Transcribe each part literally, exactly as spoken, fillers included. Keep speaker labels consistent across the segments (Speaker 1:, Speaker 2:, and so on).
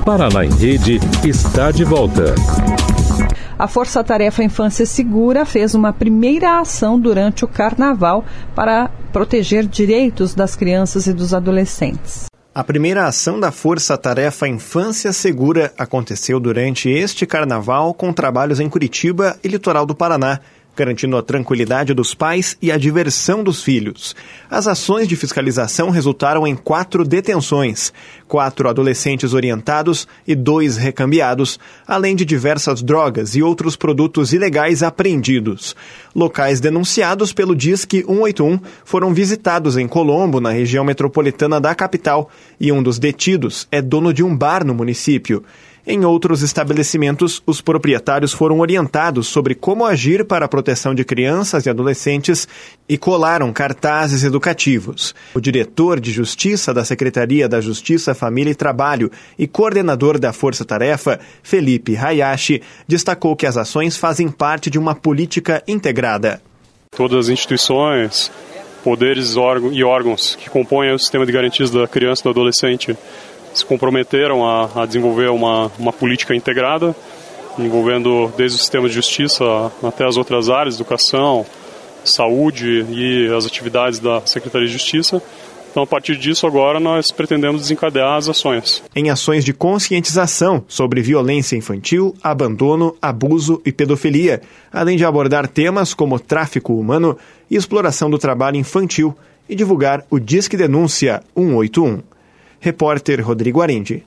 Speaker 1: Paraná em Rede está de volta.
Speaker 2: A Força Tarefa Infância Segura fez uma primeira ação durante o Carnaval para proteger direitos das crianças e dos adolescentes.
Speaker 3: A primeira ação da Força Tarefa Infância Segura aconteceu durante este Carnaval com trabalhos em Curitiba e litoral do Paraná, garantindo a tranquilidade dos pais e a diversão dos filhos. As ações de fiscalização resultaram em quatro detenções, quatro adolescentes orientados e dois recambiados, além de diversas drogas e outros produtos ilegais apreendidos. Locais denunciados pelo Disque cento e oitenta e um foram visitados em Colombo, na região metropolitana da capital, e um dos detidos é dono de um bar no município. Em outros estabelecimentos, os proprietários foram orientados sobre como agir para a proteção de crianças e adolescentes e colaram cartazes educativos. O diretor de Justiça da Secretaria da Justiça, Família e Trabalho e coordenador da Força Tarefa, Felipe Hayashi, destacou que as ações fazem parte de uma política integrada.
Speaker 4: Todas as instituições, poderes e órgãos que compõem o sistema de garantias da criança e do adolescente se comprometeram a, a desenvolver uma, uma política integrada, envolvendo desde o sistema de justiça até as outras áreas, educação, saúde e as atividades da Secretaria de Justiça. Então, a partir disso, agora nós pretendemos desencadear as ações.
Speaker 3: Em ações de conscientização sobre violência infantil, abandono, abuso e pedofilia, além de abordar temas como tráfico humano e exploração do trabalho infantil e divulgar o Disque Denúncia cento e oitenta e um. Repórter Rodrigo Arendi.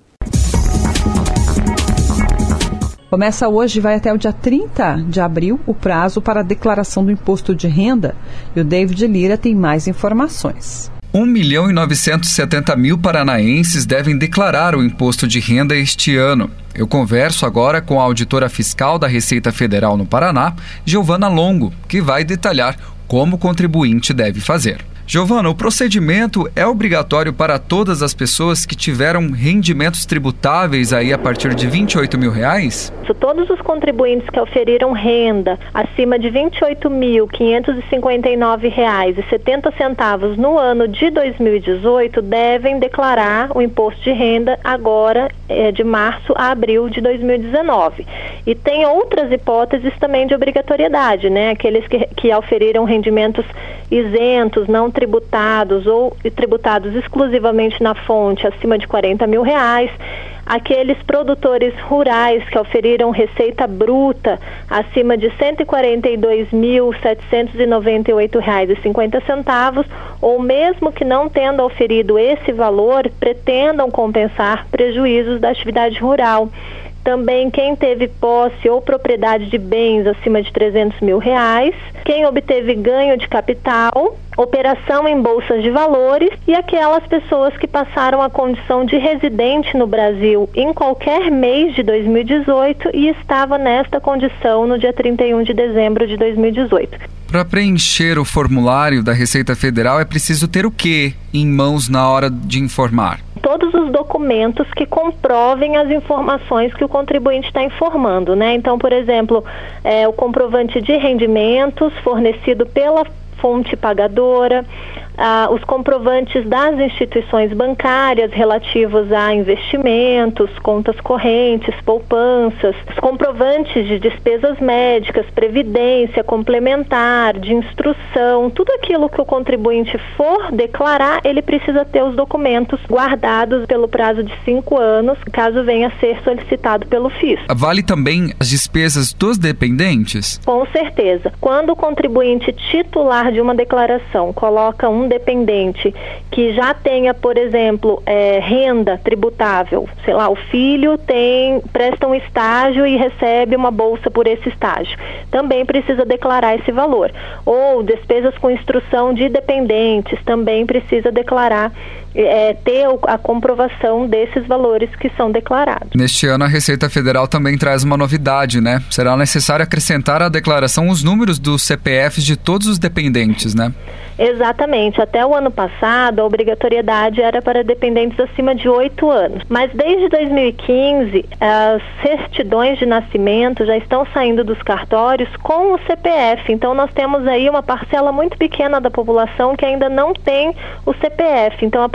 Speaker 2: Começa hoje e vai até o dia trinta de abril o prazo para a declaração do imposto de renda. E o David Lira tem mais informações.
Speaker 5: um milhão e novecentos e setenta mil paranaenses devem declarar o imposto de renda este ano. Eu converso agora com a auditora fiscal da Receita Federal no Paraná, Giovana Longo, que vai detalhar como o contribuinte deve fazer. Giovana, o procedimento é obrigatório para todas as pessoas que tiveram rendimentos tributáveis aí a partir de vinte e oito mil reais?
Speaker 6: Todos os contribuintes que oferiram renda acima de vinte e oito mil, quinhentos e cinquenta e nove reais e setenta centavos no ano de dois mil e dezoito devem declarar o imposto de renda agora é, de março a abril de dois mil e dezenove. E tem outras hipóteses também de obrigatoriedade, né? Aqueles que, que oferiram rendimentos isentos, não tributados ou tributados exclusivamente na fonte acima de quarenta mil reais, aqueles produtores rurais que oferiram receita bruta acima de cento e quarenta e dois mil, setecentos e noventa e oito reais e cinquenta centavos, ou mesmo que não tendo oferido esse valor, pretendam compensar prejuízos da atividade rural. Também quem teve posse ou propriedade de bens acima de trezentos mil reais, quem obteve ganho de capital, operação em bolsas de valores e aquelas pessoas que passaram a condição de residente no Brasil em qualquer mês de dois mil e dezoito e estava nesta condição no dia trinta e um de dezembro de dois mil e dezoito.
Speaker 5: Para preencher o formulário da Receita Federal é preciso ter o quê em mãos na hora de informar?
Speaker 6: Todos os documentos que comprovem as informações que o contribuinte está informando, né? Então, por exemplo, é, o comprovante de rendimentos fornecido pela fonte pagadora, ah, os comprovantes das instituições bancárias relativos a investimentos, contas correntes, poupanças, os comprovantes de despesas médicas, previdência, complementar, de instrução, tudo aquilo que o contribuinte for declarar, ele precisa ter os documentos guardados pelo prazo de cinco anos, caso venha a ser solicitado pelo F I S.
Speaker 5: Vale também as despesas dos dependentes?
Speaker 6: Com certeza. Quando o contribuinte titular de uma declaração coloca um dependente que já tenha, por exemplo, é, renda tributável, sei lá, o filho tem, presta um estágio e recebe uma bolsa por esse estágio, também precisa declarar esse valor. Ou despesas com instrução de dependentes, também precisa declarar, é, ter a comprovação desses valores que são declarados.
Speaker 5: Neste ano a Receita Federal também traz uma novidade, né? Será necessário acrescentar à declaração os números dos C P Fs de todos os dependentes, né?
Speaker 6: Exatamente. Até o ano passado, a obrigatoriedade era para dependentes acima de oito anos. Mas desde dois mil e quinze, as certidões de nascimento já estão saindo dos cartórios com o C P F. Então, nós temos aí uma parcela muito pequena da população que ainda não tem o C P F. Então, a partir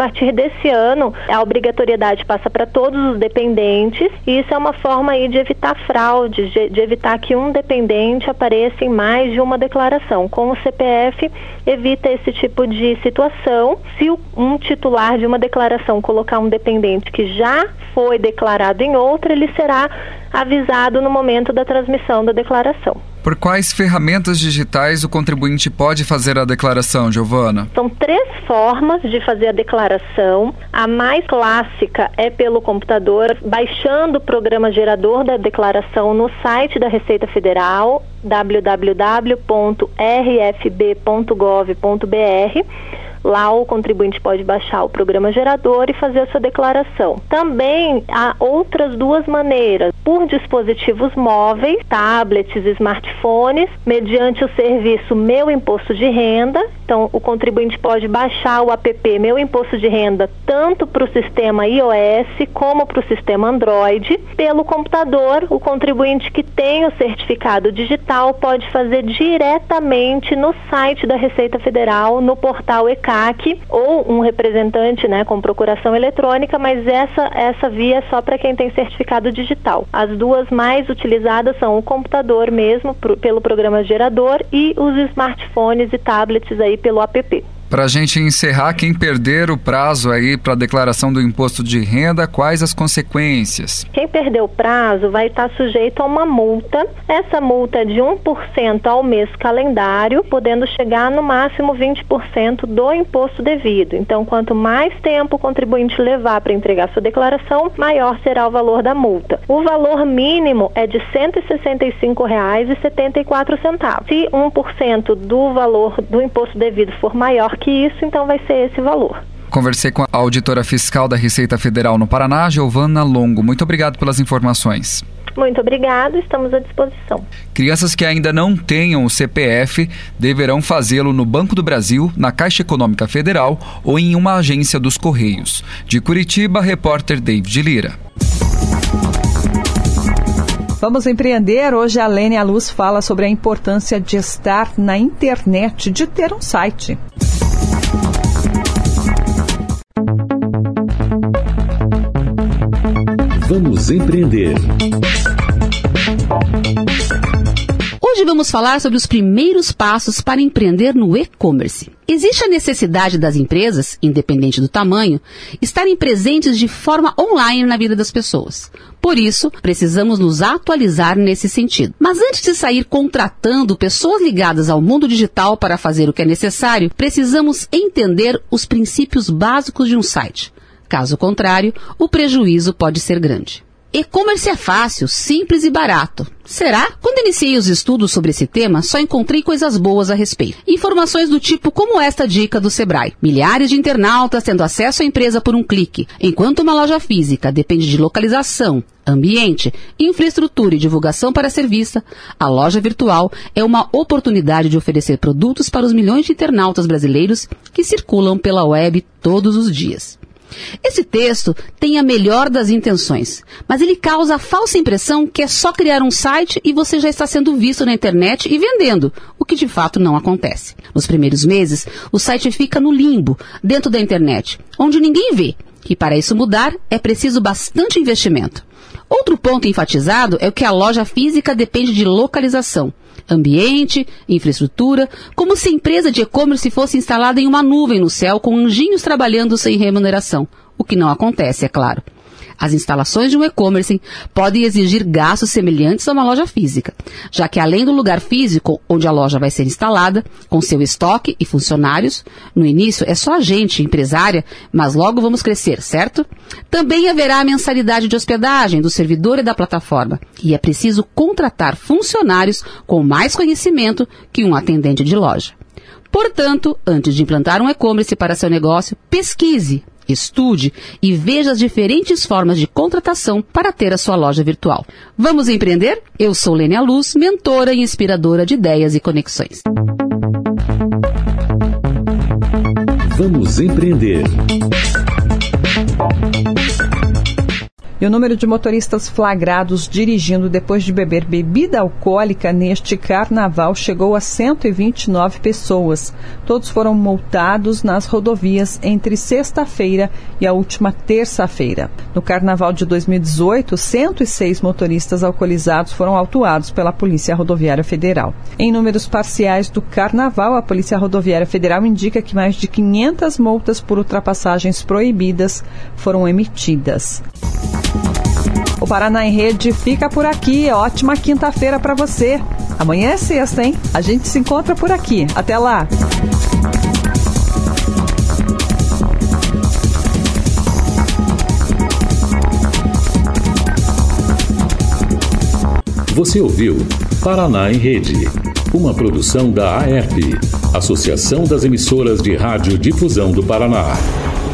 Speaker 6: partir desse ano, a obrigatoriedade passa para todos os dependentes, e isso é uma forma aí de evitar fraudes, de, de evitar que um dependente apareça em mais de uma declaração. Com o C P F, evita esse tipo de situação. Se um titular de uma declaração colocar um dependente que já foi declarado em outra, ele será avisado no momento da transmissão da declaração.
Speaker 5: Por quais ferramentas digitais o contribuinte pode fazer a declaração, Giovana?
Speaker 6: São três formas de fazer a declaração. A mais clássica é pelo computador, baixando o programa gerador da declaração no site da Receita Federal, w w w ponto r f b ponto gov ponto b r. Lá o contribuinte pode baixar o programa gerador e fazer a sua declaração. Também há outras duas maneiras, por dispositivos móveis, tablets, smartphones, mediante o serviço Meu Imposto de Renda. Então, o contribuinte pode baixar o app Meu Imposto de Renda tanto para o sistema iOS como para o sistema Android. Pelo computador, o contribuinte que tem o certificado digital pode fazer diretamente no site da Receita Federal, no portal E C A C, ou um representante, né, com procuração eletrônica, mas essa, essa via é só para quem tem certificado digital. As duas mais utilizadas são o computador mesmo, pro, pelo programa gerador, e os smartphones e tablets aí pelo app.
Speaker 5: Para a gente encerrar, quem perder o prazo aí para a declaração do imposto de renda, quais as consequências?
Speaker 6: Quem perder o prazo vai estar sujeito a uma multa. Essa multa é de um por cento ao mês calendário, podendo chegar no máximo vinte por cento do imposto devido. Então, quanto mais tempo o contribuinte levar para entregar sua declaração, maior será o valor da multa. O valor mínimo é de cento e sessenta e cinco reais e setenta e quatro centavos. Se um por cento do valor do imposto devido for maior que isso, então vai ser esse valor.
Speaker 5: Conversei com a auditora fiscal da Receita Federal no Paraná, Giovana Longo. Muito obrigado pelas informações.
Speaker 6: Muito obrigado, estamos à disposição.
Speaker 5: Crianças que ainda não tenham o C P F deverão fazê-lo no Banco do Brasil, na Caixa Econômica Federal ou em uma agência dos Correios. De Curitiba, repórter David Lira.
Speaker 2: Vamos empreender. Hoje a Lênia Luz fala sobre a importância de estar na internet, de ter um site.
Speaker 1: Vamos empreender.
Speaker 7: Hoje vamos falar sobre os primeiros passos para empreender no e-commerce. Existe a necessidade das empresas, independente do tamanho, estarem presentes de forma online na vida das pessoas. Por isso, precisamos nos atualizar nesse sentido. Mas antes de sair contratando pessoas ligadas ao mundo digital para fazer o que é necessário, precisamos entender os princípios básicos de um site. Caso contrário, o prejuízo pode ser grande. E-commerce é fácil, simples e barato. Será? Quando iniciei os estudos sobre esse tema, só encontrei coisas boas a respeito. Informações do tipo como esta dica do Sebrae. Milhares de internautas tendo acesso à empresa por um clique. Enquanto uma loja física depende de localização, ambiente, infraestrutura e divulgação para ser vista, a loja virtual é uma oportunidade de oferecer produtos para os milhões de internautas brasileiros que circulam pela web todos os dias. Esse texto tem a melhor das intenções, mas ele causa a falsa impressão que é só criar um site e você já está sendo visto na internet e vendendo, o que de fato não acontece. Nos primeiros meses, o site fica no limbo, dentro da internet, onde ninguém vê, e para isso mudar é preciso bastante investimento. Outro ponto enfatizado é que a loja física depende de localização, ambiente, infraestrutura, como se a empresa de e-commerce fosse instalada em uma nuvem no céu com anjinhos trabalhando sem remuneração, o que não acontece, é claro. As instalações de um e-commerce podem exigir gastos semelhantes a uma loja física, já que além do lugar físico onde a loja vai ser instalada, com seu estoque e funcionários, no início é só a gente, empresária, mas logo vamos crescer, certo? Também haverá a mensalidade de hospedagem do servidor e da plataforma, e é preciso contratar funcionários com mais conhecimento que um atendente de loja. Portanto, antes de implantar um e-commerce para seu negócio, pesquise, estude e veja as diferentes formas de contratação para ter a sua loja virtual. Vamos empreender? Eu sou Lênia Luz, mentora e inspiradora de ideias e conexões.
Speaker 1: Vamos empreender.
Speaker 2: E o número de motoristas flagrados dirigindo depois de beber bebida alcoólica neste carnaval chegou a cento e vinte e nove pessoas. Todos foram multados nas rodovias entre sexta-feira e a última terça-feira. No carnaval de dois mil e dezoito, cento e seis motoristas alcoolizados foram autuados pela Polícia Rodoviária Federal. Em números parciais do carnaval, a Polícia Rodoviária Federal indica que mais de quinhentas multas por ultrapassagens proibidas foram emitidas. O Paraná em Rede fica por aqui. Ótima quinta-feira para você. Amanhã é sexta, hein? A gente se encontra por aqui. Até lá!
Speaker 1: Você ouviu Paraná em Rede, uma produção da A E R P, Associação das Emissoras de Rádio Difusão do Paraná.